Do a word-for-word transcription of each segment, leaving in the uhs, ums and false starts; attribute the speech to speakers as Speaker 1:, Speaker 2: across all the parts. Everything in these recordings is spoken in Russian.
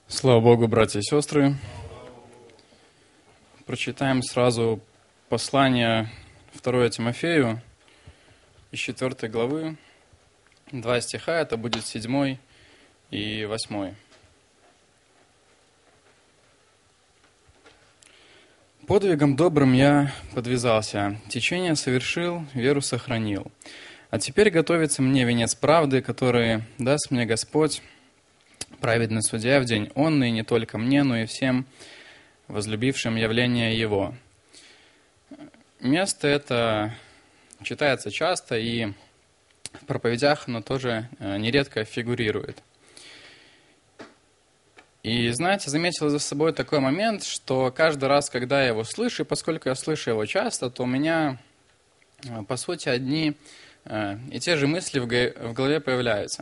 Speaker 1: Слава Богу, братья и сестры. Прочитаем сразу послание второе Тимофею из четвёртой главы. Два стиха, это будет седьмой и восьмой. «Подвигом добрым я подвязался, течение совершил, веру сохранил. А теперь готовится мне венец правды, который даст мне Господь, праведный судья в день онный, не только мне, но и всем возлюбившим явление Его». Место это читается часто, и в проповедях оно тоже нередко фигурирует. И, знаете, заметил за собой такой момент, что каждый раз, когда я его слышу, и поскольку я слышу его часто, то у меня, по сути, одни и те же мысли в голове появляются.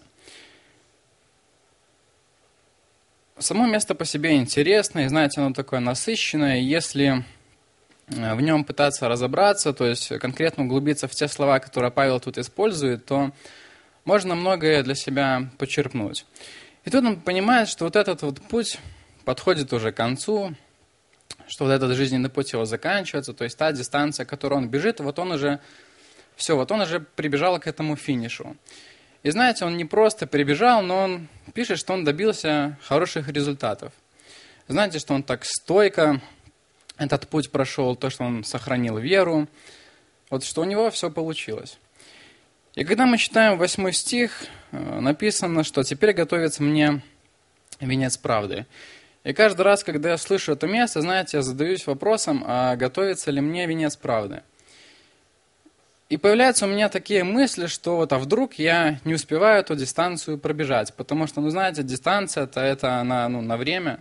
Speaker 1: Само место по себе интересное, и, знаете, оно такое насыщенное. Если в нем пытаться разобраться, то есть конкретно углубиться в те слова, которые Павел тут использует, то можно многое для себя почерпнуть. И тут он понимает, что вот этот вот путь подходит уже к концу, что вот этот жизненный путь его заканчивается, то есть та дистанция, которую он бежит, вот он уже, все, вот он уже прибежал к этому финишу. И знаете, он не просто прибежал, но он пишет, что он добился хороших результатов. Знаете, что он так стойко этот путь прошел, то, что он сохранил веру, вот что у него все получилось. И когда мы читаем восьмой стих, написано, что «теперь готовится мне венец правды». И каждый раз, когда я слышу это место, знаете, я задаюсь вопросом, а готовится ли мне венец правды? И появляются у меня такие мысли, что вот, а вдруг я не успеваю эту дистанцию пробежать, потому что, ну, знаете, дистанция-то это она, ну, на время,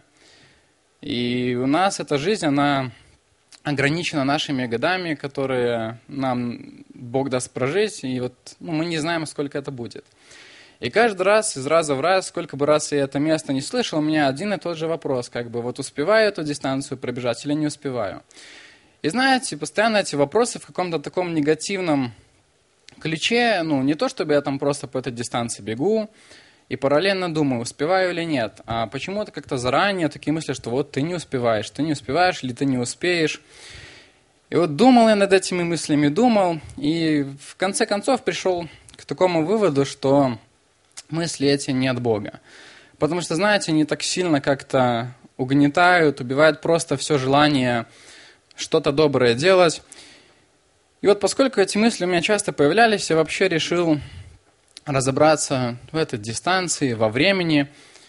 Speaker 1: и у нас эта жизнь, она ограничена нашими годами, которые нам Бог даст прожить, и вот ну, мы не знаем, сколько это будет. И каждый раз, из раза в раз, сколько бы раз я это место не слышал, у меня один и тот же вопрос, как бы вот успеваю эту дистанцию пробежать или не успеваю. И знаете, постоянно эти вопросы в каком-то таком негативном ключе, ну не то, чтобы я там просто по этой дистанции бегу, и параллельно думаю, успеваю или нет. А почему-то как-то заранее такие мысли, что вот ты не успеваешь, ты не успеваешь или ты не успеешь. И вот думал я над этими мыслями, думал, и в конце концов пришел к такому выводу, что мысли эти не от Бога. Потому что, знаете, они так сильно как-то угнетают, убивают просто все желание что-то доброе делать. И вот поскольку эти мысли у меня часто появлялись, я вообще решил разобраться в этой дистанции, во времени,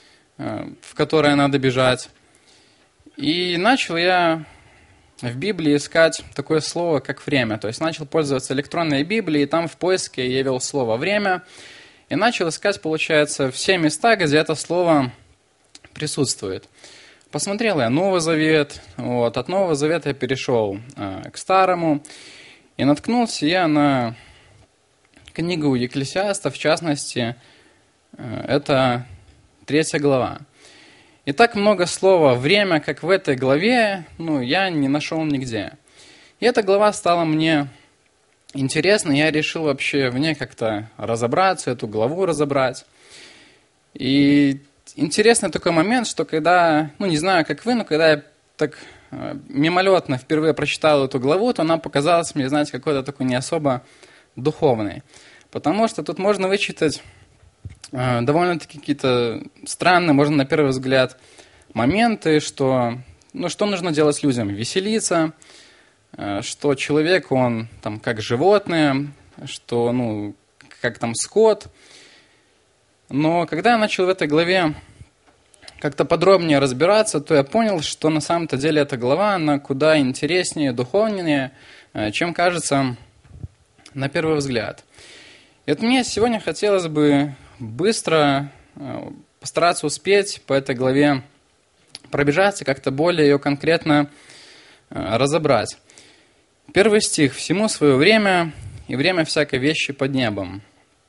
Speaker 1: в которое надо бежать. И начал я в Библии искать такое слово, как время. То есть начал пользоваться электронной Библией, и там в поиске я ввел слово «время», и начал искать, получается, все места, где это слово присутствует. Посмотрел я Новый Завет, вот, от Нового Завета я перешел э, к Старому, и наткнулся я на книгу Екклесиаста, в частности, это третья глава. И так много слова «время», как в этой главе, ну, я не нашел нигде. И эта глава стала мне интересной, я решил вообще в ней как-то разобраться, эту главу разобрать. И интересный такой момент, что когда, ну, не знаю, как вы, но когда я так мимолетно впервые прочитал эту главу, то она показалась мне, знаете, какой-то такой не особо духовный. Потому что тут можно вычитать э, довольно-таки какие-то странные, можно на первый взгляд, моменты, что, ну, что нужно делать людям? Веселиться, э, что человек, он там как животное, что, ну, как там скот. Но когда я начал в этой главе как-то подробнее разбираться, то я понял, что на самом-то деле эта глава, она куда интереснее, духовнее, э, чем кажется на первый взгляд. И вот мне сегодня хотелось бы быстро постараться успеть по этой главе пробежаться, как-то более ее конкретно разобрать. Первый стих. «Всему свое время, и время всякой вещи под небом».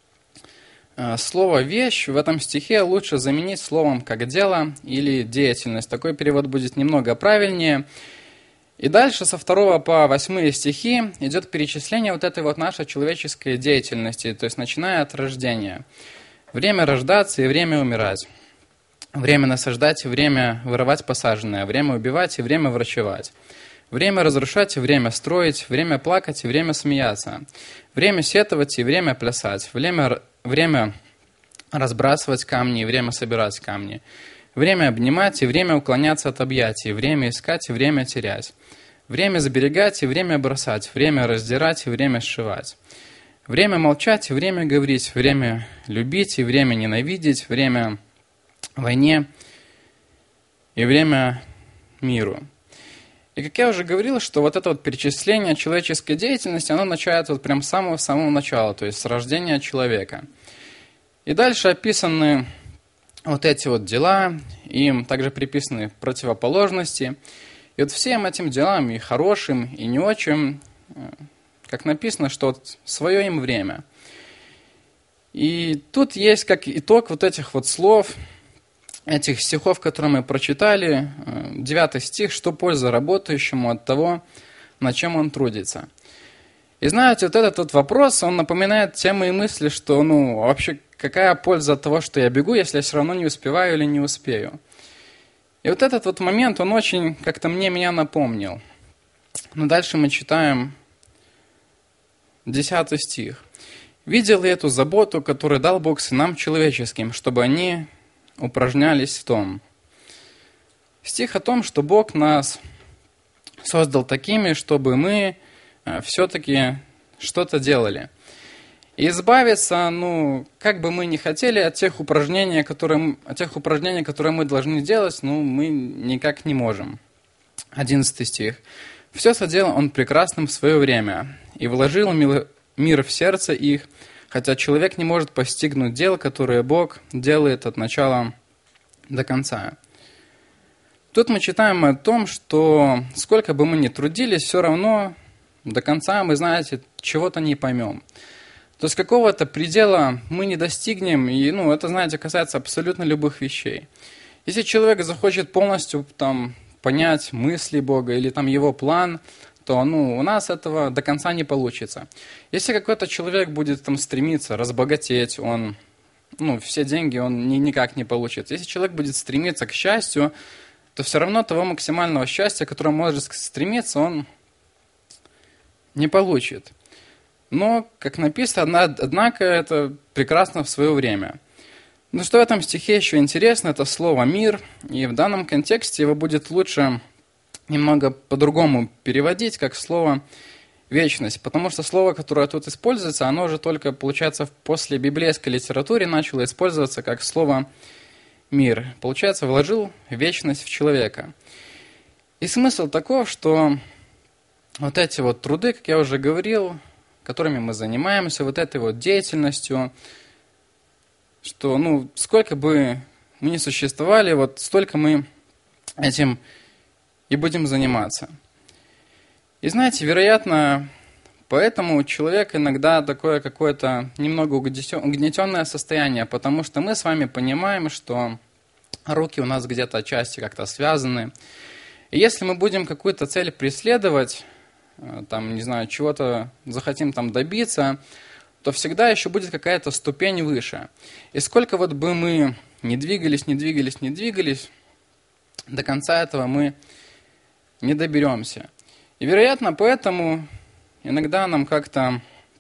Speaker 1: Слово «вещь» в этом стихе лучше заменить словом «как дело» или «деятельность». Такой перевод будет немного правильнее. И дальше со второго по восьмые стихи идет перечисление вот этой вот нашей человеческой деятельности, то есть начиная от рождения. Время рождаться и время умирать. время насаждать и время вырывать посаженное, время убивать и время врачевать, время разрушать и время строить, время плакать и время смеяться, время сетовать и время плясать, время, время разбрасывать камни и время собирать камни, время обнимать и время уклоняться от объятий, время искать и время терять, время сберегать и время бросать, время раздирать и время сшивать, время молчать и время говорить, время любить и время ненавидеть, время войне и время миру. И как я уже говорил, что вот это вот перечисление человеческой деятельности, оно начинается вот прям с самого-самого начала, то есть с рождения человека. И дальше описаны вот эти вот дела, им также приписаны противоположности. И вот всем этим делам, и хорошим, и не очень, как написано, что вот свое им время. И тут есть как итог вот этих вот слов, этих стихов, которые мы прочитали, девятый стих, что польза работающему от того, над чем он трудится. И знаете, вот этот вот вопрос, он напоминает те мои мысли, что, ну, вообще, какая польза от того, что я бегу, если я все равно не успеваю или не успею. И вот этот вот момент, он очень как-то мне меня напомнил. Но дальше мы читаем десятый стих. «Видел ли эту заботу, которую дал Бог сынам человеческим, чтобы они упражнялись в том». Стих о том, что Бог нас создал такими, чтобы мы все-таки что-то делали. И избавиться, ну, как бы мы ни хотели, от тех упражнений, которые, от тех упражнений, которые мы должны делать, ну, мы никак не можем. Одиннадцатый стих. «Все соделал Он прекрасным в свое время, и вложил мир в сердце их, хотя человек не может постигнуть дел, которые Бог делает от начала до конца». Тут мы читаем о том, что сколько бы мы ни трудились, все равно до конца мы, знаете, чего-то не поймем. То есть какого-то предела мы не достигнем, и, ну, это, знаете, касается абсолютно любых вещей. Если человек захочет полностью там понять мысли Бога или там Его план, то, ну, у нас этого до конца не получится. Если какой-то человек будет там стремиться разбогатеть, он, ну, все деньги он ни, никак не получит. Если человек будет стремиться к счастью, то все равно того максимального счастья, к которому может стремиться, он не получит. Но, как написано, однако это прекрасно в свое время. Но что в этом стихе еще интересно, это слово «мир», и в данном контексте его будет лучше немного по-другому переводить, как слово «вечность», потому что слово, которое тут используется, оно уже только, получается, после библейской литературе начало использоваться как слово «мир». Получается, вложил вечность в человека. И смысл таков, что вот эти вот труды, как я уже говорил, которыми мы занимаемся, вот этой вот деятельностью, что, ну, сколько бы мы ни существовали, вот столько мы этим и будем заниматься. И знаете, вероятно, поэтому человек иногда такое какое-то немного угнетенное состояние, потому что мы с вами понимаем, что руки у нас где-то отчасти как-то связаны. И если мы будем какую-то цель преследовать, там, не знаю, чего-то захотим там добиться, то всегда еще будет какая-то ступень выше. И сколько вот бы мы не двигались, не двигались, не двигались, до конца этого мы не доберемся. И, вероятно, поэтому иногда нам как-то,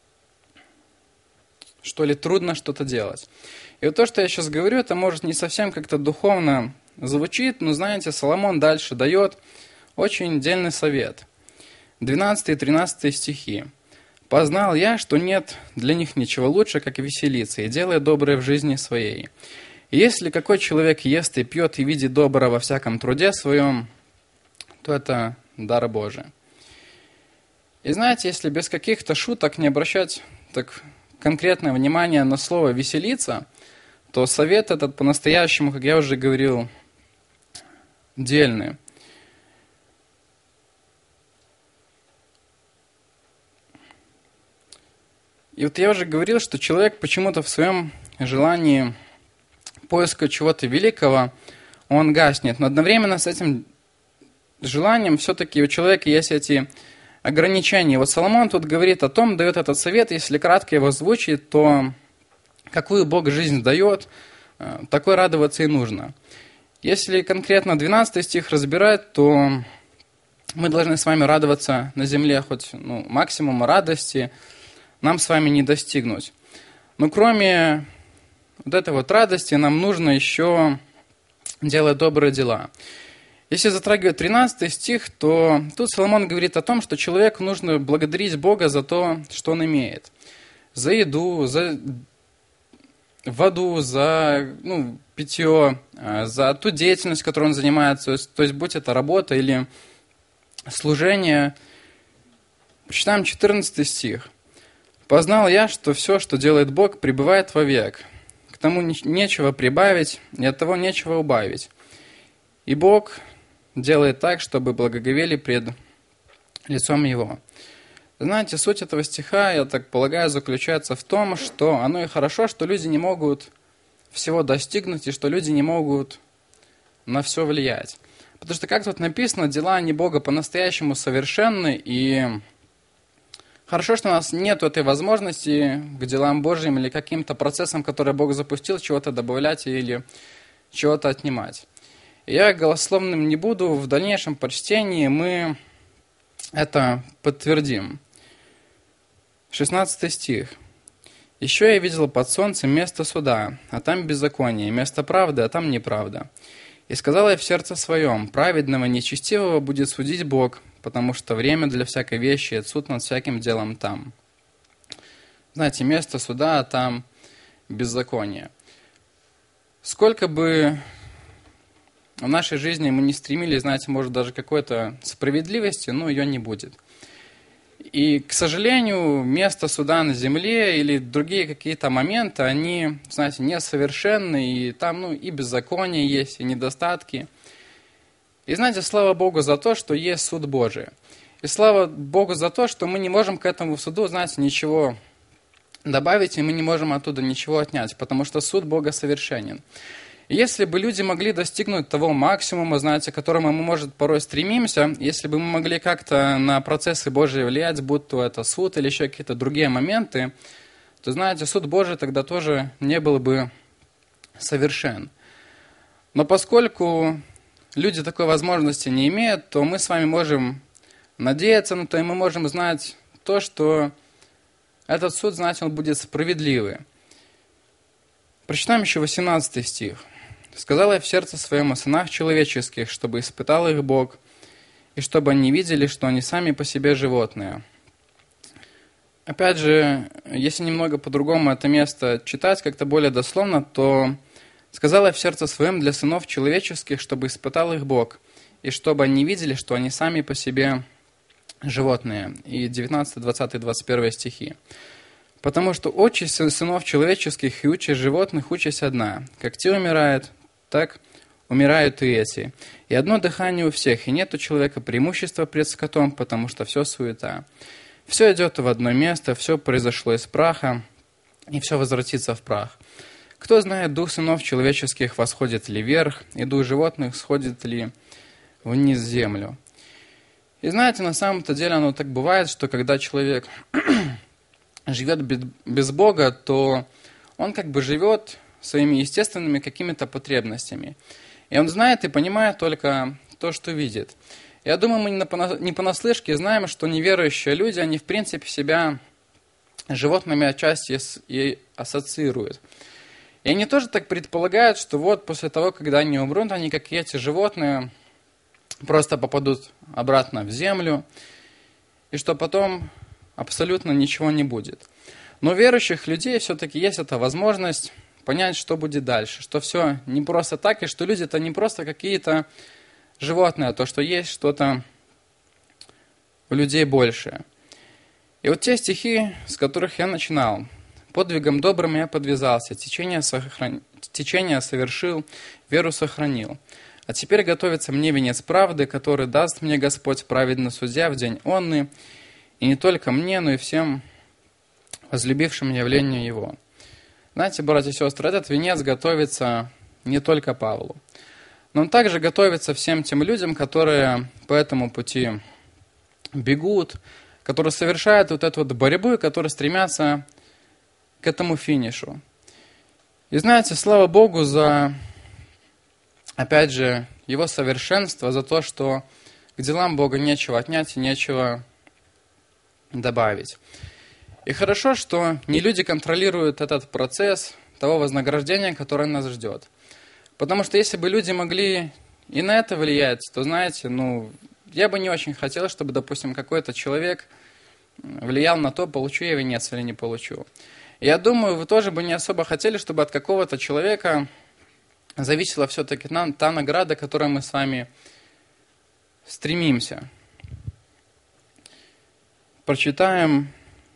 Speaker 1: что ли, трудно что-то делать. И вот то, что я сейчас говорю, это может не совсем как-то духовно звучит, но, знаете, Соломон дальше дает очень дельный совет. двенадцатый и тринадцатый стихи. «Познал я, что нет для них ничего лучше, как веселиться, и делая доброе в жизни своей. И если какой человек ест и пьет и видит доброе во всяком труде своем, то это дар Божий». И знаете, если без каких-то шуток не обращать так конкретное внимание на слово «веселиться», то совет этот по-настоящему, как я уже говорил, дельный. И вот я уже говорил, что человек почему-то в своем желании поиска чего-то великого, он гаснет. Но одновременно с этим желанием все-таки у человека есть эти ограничения. Вот Соломон тут говорит о том, дает этот совет, если кратко его озвучить, то какую Бог жизнь дает, такой радоваться и нужно. Если конкретно двенадцатый стих разбирать, то мы должны с вами радоваться на земле, хоть ну, максимум радости нам с вами не достигнуть. Но кроме вот этой вот радости, нам нужно еще делать добрые дела. Если затрагивать тринадцатый стих, то тут Соломон говорит о том, что человеку нужно благодарить Бога за то, что он имеет. За еду, за воду, за ну, питье, за ту деятельность, которой он занимается, то есть, то есть будь это работа или служение. Почитаем четырнадцатый стих. «Познал я, что все, что делает Бог, пребывает вовек. К тому нечего прибавить, и от того нечего убавить. И Бог делает так, чтобы благоговели пред лицом Его». Знаете, суть этого стиха, я так полагаю, заключается в том, что оно и хорошо, что люди не могут всего достигнуть, и что люди не могут на все влиять. Потому что, как тут написано, дела не Бога по-настоящему совершенны, и хорошо, что у нас нет этой возможности к делам Божьим или каким-то процессам, которые Бог запустил, чего-то добавлять или чего-то отнимать. И я голословным не буду, в дальнейшем прочтении мы это подтвердим. шестнадцатый стих. «Еще я видел под солнцем место суда, а там беззаконие, место правды, а там неправда. И сказал я в сердце своем, праведного нечестивого будет судить Бог, потому что время для всякой вещи, и суд над всяким делом там». Знаете, место суда, а там беззаконие. Сколько бы в нашей жизни мы не стремились, знаете, может, даже какой-то справедливости, но ее не будет. И, к сожалению, место суда на земле или другие какие-то моменты, они, знаете, несовершенны, и там ну, и беззаконие есть, и недостатки. И, знаете, слава Богу за то, что есть суд Божий. И слава Богу за то, что мы не можем к этому суду, знаете, ничего добавить, и мы не можем оттуда ничего отнять, потому что суд Бога совершенен. И если бы люди могли достигнуть того максимума, знаете, к которому мы, может, порой стремимся, если бы мы могли как-то на процессы Божьи влиять, будь то это суд или еще какие-то другие моменты, то, знаете, суд Божий тогда тоже не был бы совершен. Но поскольку люди такой возможности не имеют, то мы с вами можем надеяться на то, и мы можем знать то, что этот суд, знаете, он будет справедливый. Прочитаем еще восемнадцатый стих. «Сказал я в сердце своем о сынах человеческих, чтобы испытал их Бог, и чтобы они видели, что они сами по себе животные». Опять же, если немного по-другому это место читать, как-то более дословно, то «сказал я в сердце своем для сынов человеческих, чтобы испытал их Бог, и чтобы они видели, что они сами по себе животные». И девятнадцатый, двадцатый, двадцать первый стихи. «Потому что участь сынов человеческих и участь животных участь одна. Как те умирают, так умирают и эти. И одно дыхание у всех, и нет у человека преимущества пред скотом, потому что все суета. Все идет в одно место, все произошло из праха, и все возвратится в прах. Кто знает, дух сынов человеческих восходит ли вверх, и дух животных сходит ли вниз в землю». И знаете, на самом-то деле оно так бывает, что когда человек живет без Бога, то он как бы живет своими естественными какими-то потребностями. И он знает и понимает только то, что видит. Я думаю, мы не понаслышке знаем, что неверующие люди, они в принципе себя животными отчасти и ассоциируют. И они тоже так предполагают, что вот после того, когда они умрут, они, как и эти животные, просто попадут обратно в землю, и что потом абсолютно ничего не будет. Но у верующих людей все-таки есть эта возможность понять, что будет дальше, что все не просто так, и что люди-то не просто какие-то животные, а то, что есть что-то у людей большее. И вот те стихи, с которых я начинал. «Подвигом добрым я подвязался, течение, сохран... течение совершил, веру сохранил. А теперь готовится мне венец правды, который даст мне Господь праведный судья в день онный, и не только мне, но и всем возлюбившим явлению Его». Знаете, братья и сестры, этот венец готовится не только Павлу, но он также готовится всем тем людям, которые по этому пути бегут, которые совершают вот эту вот борьбу и которые стремятся к этому финишу. И знаете, слава Богу за опять же, Его совершенство, за то, что к делам Бога нечего отнять и нечего добавить. И хорошо, что не люди контролируют этот процесс того вознаграждения, которое нас ждет. Потому что если бы люди могли и на это влиять, то, знаете, ну, я бы не очень хотел, чтобы, допустим, какой-то человек влиял на то, получу я венец или не получу. Я думаю, вы тоже бы не особо хотели, чтобы от какого-то человека зависела все-таки та награда, к которой мы с вами стремимся. Прочитаем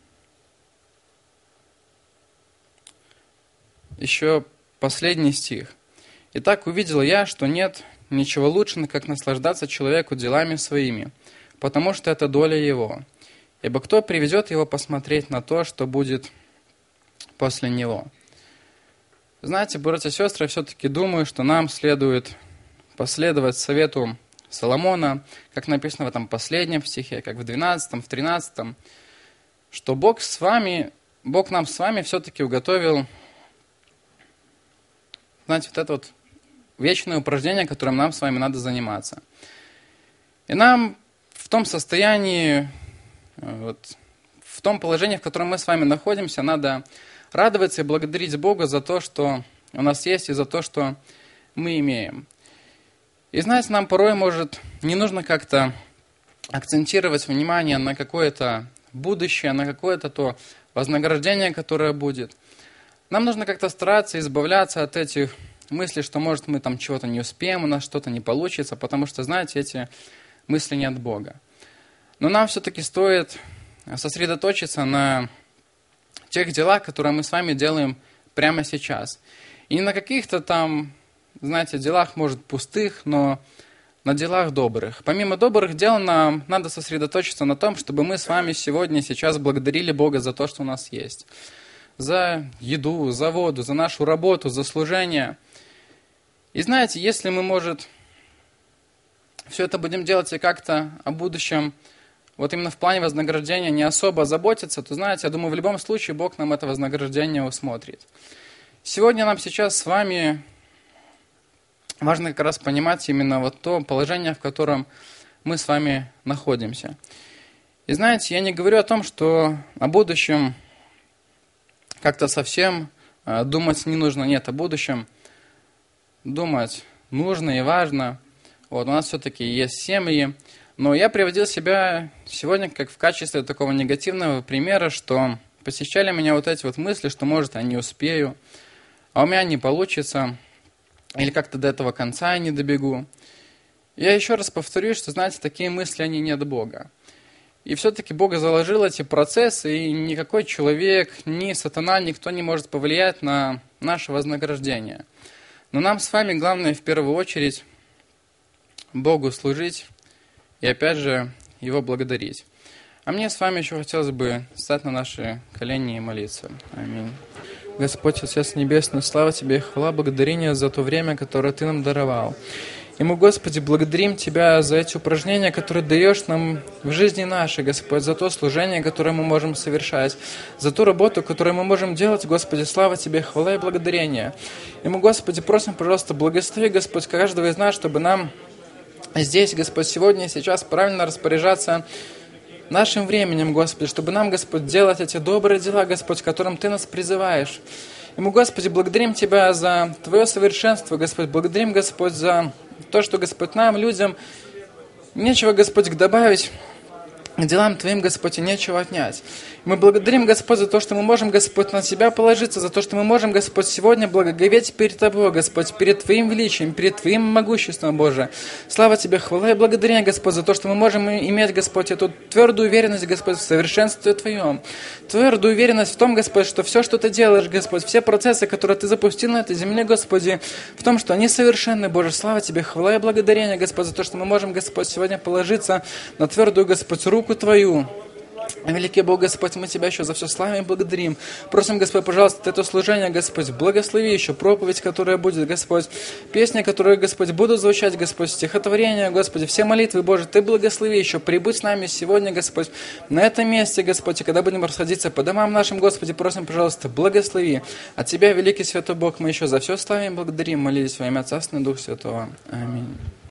Speaker 1: еще последний стих. «Итак, увидел я, что нет ничего лучше, как наслаждаться человеку делами своими, потому что это доля его. Ибо кто приведет его посмотреть на то, что будет после него?» Знаете, братья и сестры, я все-таки думаю, что нам следует последовать совету Соломона, как написано в этом последнем стихе, как в двенадцатом, в тринадцатом, что Бог с вами, Бог нам с вами все-таки уготовил, знаете, вот это вот вечное упражнение, которым нам с вами надо заниматься. И нам в том состоянии, вот, в том положении, в котором мы с вами находимся, надо радоваться и благодарить Бога за то, что у нас есть, и за то, что мы имеем. И знаете, нам порой, может, не нужно как-то акцентировать внимание на какое-то будущее, на какое-то то вознаграждение, которое будет. Нам нужно как-то стараться избавляться от этих мыслей, что, может, мы там чего-то не успеем, у нас что-то не получится, потому что, знаете, эти мысли не от Бога. Но нам все-таки стоит сосредоточиться на тех делах, которые мы с вами делаем прямо сейчас. И не на каких-то там, знаете, делах, может, пустых, но на делах добрых. Помимо добрых дел, нам надо сосредоточиться на том, чтобы мы с вами сегодня, сейчас благодарили Бога за то, что у нас есть. За еду, за воду, за нашу работу, за служение. И знаете, если мы, может, все это будем делать и как-то о будущем, вот именно в плане вознаграждения не особо заботиться, то, знаете, я думаю, в любом случае Бог нам это вознаграждение усмотрит. Сегодня нам сейчас с вами важно как раз понимать именно вот то положение, в котором мы с вами находимся. И знаете, я не говорю о том, что о будущем как-то совсем думать не нужно. Нет, о будущем думать нужно и важно. Вот, у нас все-таки есть семьи. Но я приводил себя сегодня как в качестве такого негативного примера, что посещали меня вот эти вот мысли, что, может, я не успею, а у меня не получится, или как-то до этого конца я не добегу. Я еще раз повторюсь, что, знаете, такие мысли, они не от Бога. И все-таки Бог заложил эти процессы, и никакой человек, ни сатана, никто не может повлиять на наше вознаграждение. Но нам с вами главное в первую очередь Богу служить и опять же Его благодарить. А мне с вами еще хотелось бы встать на наши колени и молиться. Аминь. Господь, Отец Небесный, слава Тебе и хвала, благодарение за то время, которое Ты нам даровал. И мы, Господи, благодарим Тебя за эти упражнения, которые даешь нам в жизни нашей, Господь, за то служение, которое мы можем совершать, за ту работу, которую мы можем делать, Господи, слава Тебе, хвала и благодарение. И мы, Господи, просим, пожалуйста, благослови, Господь, каждого из нас, чтобы нам здесь, Господь, сегодня и сейчас правильно распоряжаться нашим временем, Господи, чтобы нам, Господь, делать эти добрые дела, Господь, к которым Ты нас призываешь. И мы, Господи, благодарим Тебя за Твое совершенство, Господь, благодарим, Господь, за то, что, Господь, нам, людям, нечего, Господь, добавить к делам Твоим, Господь, и нечего отнять. Мы благодарим, Господь, за то, что мы можем, Господь, на Тебя положиться, за то, что мы можем, Господь, сегодня благоговеть перед Тобой, Господь, перед Твоим величием, перед Твоим могуществом, Боже. Слава Тебе, хвала и благодарение, Господь, за то, что мы можем иметь, Господь, эту твердую уверенность, Господь, в совершенстве Твоем. Твердую уверенность в том, Господь, что все, что Ты делаешь, Господь, все процессы, которые Ты запустил на этой земле, Господи, в том, что они совершенны, Боже. Слава Тебе, хвала и благодарение, Господь, за то, что мы можем, Господь, сегодня положиться на твердую, Господь, руку Твою. Великий Бог, Господь, мы Тебя еще за все славим и благодарим. Просим, Господь, пожалуйста, это служение, Господь, благослови еще проповедь, которая будет, Господь, песни, которые, Господь, будут звучать, Господь, стихотворения, Господи, все молитвы, Боже, Ты благослови еще, прибудь с нами сегодня, Господь, на этом месте, Господь, и когда будем расходиться по домам нашим, Господи, просим, пожалуйста, благослови. От Тебя, великий Святой Бог, мы еще за все славим и благодарим, молились во имя Отца, Сына и Духа Святого. Аминь.